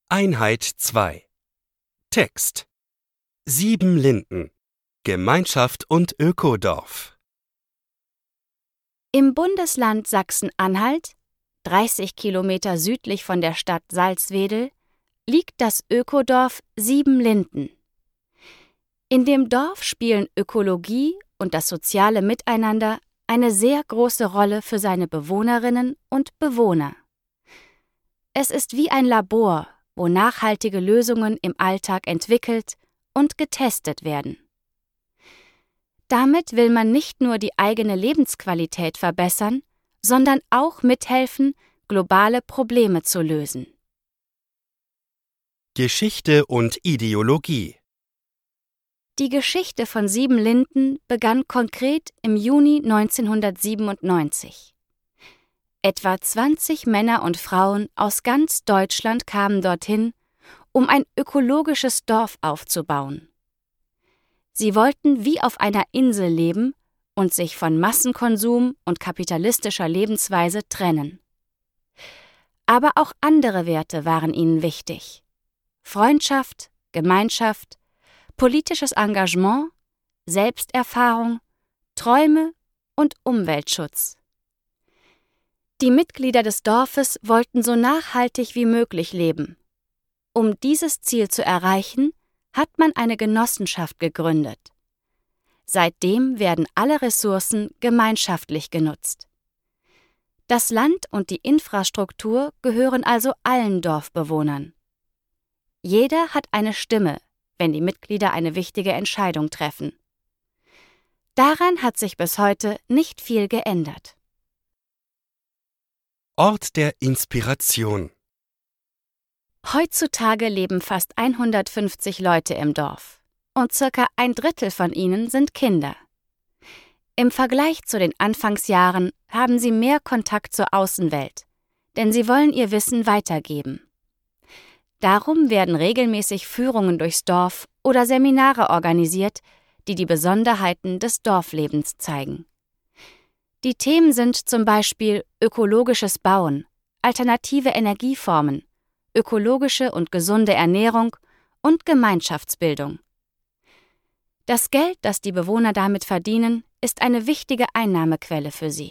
Einheit 2. Text: Siebenlinden. Gemeinschaft und Ökodorf. Im Bundesland Sachsen-Anhalt, 30 Kilometer südlich von der Stadt Salzwedel, liegt das Ökodorf Siebenlinden. In dem Dorf spielen Ökologie und das soziale Miteinander eine sehr große Rolle für seine Bewohnerinnen und Bewohner. Es ist wie ein Labor, wo nachhaltige Lösungen im Alltag entwickelt und getestet werden. Damit will man nicht nur die eigene Lebensqualität verbessern, sondern auch mithelfen, globale Probleme zu lösen. Geschichte und Ideologie. Die Geschichte von Siebenlinden begann konkret im Juni 1997. Etwa 20 Männer und Frauen aus ganz Deutschland kamen dorthin, um ein ökologisches Dorf aufzubauen. Sie wollten wie auf einer Insel leben und sich von Massenkonsum und kapitalistischer Lebensweise trennen. Aber auch andere Werte waren ihnen wichtig: Freundschaft, Gemeinschaft, politisches Engagement, Selbsterfahrung, Träume und Umweltschutz. Die Mitglieder des Dorfes wollten so nachhaltig wie möglich leben. Um dieses Ziel zu erreichen, hat man eine Genossenschaft gegründet. Seitdem werden alle Ressourcen gemeinschaftlich genutzt. Das Land und die Infrastruktur gehören also allen Dorfbewohnern. Jeder hat eine Stimme, wenn die Mitglieder eine wichtige Entscheidung treffen. Daran hat sich bis heute nicht viel geändert. Ort der Inspiration. Heutzutage leben fast 150 Leute im Dorf und circa 1/3 von ihnen sind Kinder. Im Vergleich zu den Anfangsjahren haben sie mehr Kontakt zur Außenwelt, denn sie wollen ihr Wissen weitergeben. Darum werden regelmäßig Führungen durchs Dorf oder Seminare organisiert, die die Besonderheiten des Dorflebens zeigen. Die Themen sind zum Beispiel ökologisches Bauen, alternative Energieformen, ökologische und gesunde Ernährung und Gemeinschaftsbildung. Das Geld, das die Bewohner damit verdienen, ist eine wichtige Einnahmequelle für sie.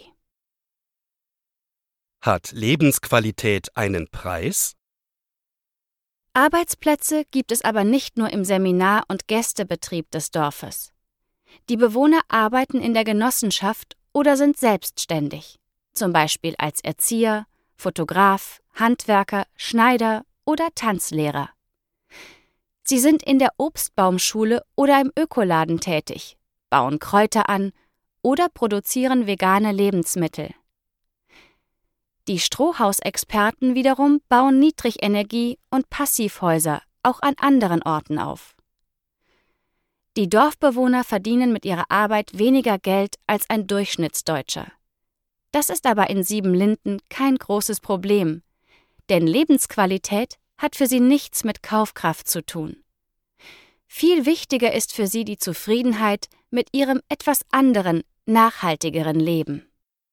Hat Lebensqualität einen Preis? Arbeitsplätze gibt es aber nicht nur im Seminar- und Gästebetrieb des Dorfes. Die Bewohner arbeiten in der Genossenschaft oder sind selbstständig, zum Beispiel als Erzieher, Fotograf, Handwerker, Schneider oder Tanzlehrer. Sie sind in der Obstbaumschule oder im Ökoladen tätig, bauen Kräuter an oder produzieren vegane Lebensmittel. Die Strohhausexperten wiederum bauen Niedrigenergie- und Passivhäuser auch an anderen Orten auf. Die Dorfbewohner verdienen mit ihrer Arbeit weniger Geld als ein Durchschnittsdeutscher. Das ist aber in Siebenlinden kein großes Problem, denn Lebensqualität hat für sie nichts mit Kaufkraft zu tun. Viel wichtiger ist für sie die Zufriedenheit mit ihrem etwas anderen, nachhaltigeren Leben.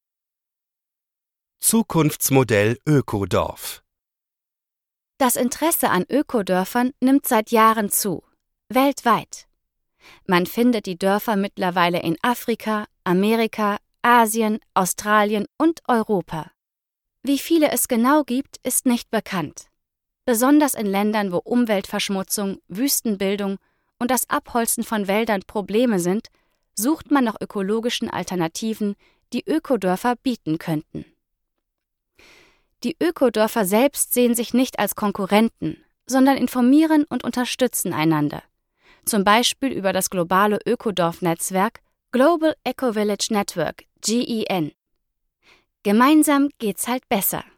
Zukunftsmodell Ökodorf. Das Interesse an Ökodörfern nimmt seit Jahren zu, weltweit. Man findet die Dörfer mittlerweile in Afrika, Amerika, Asien, Australien und Europa. Wie viele es genau gibt, ist nicht bekannt. Besonders in Ländern, wo Umweltverschmutzung, Wüstenbildung und das Abholzen von Wäldern Probleme sind, sucht man nach ökologischen Alternativen, die Ökodörfer bieten könnten. Die Ökodörfer selbst sehen sich nicht als Konkurrenten, sondern informieren und unterstützen einander. Zum Beispiel über das globale Ökodorf-Netzwerk Global Eco Village Network, GEN. Gemeinsam geht's halt besser.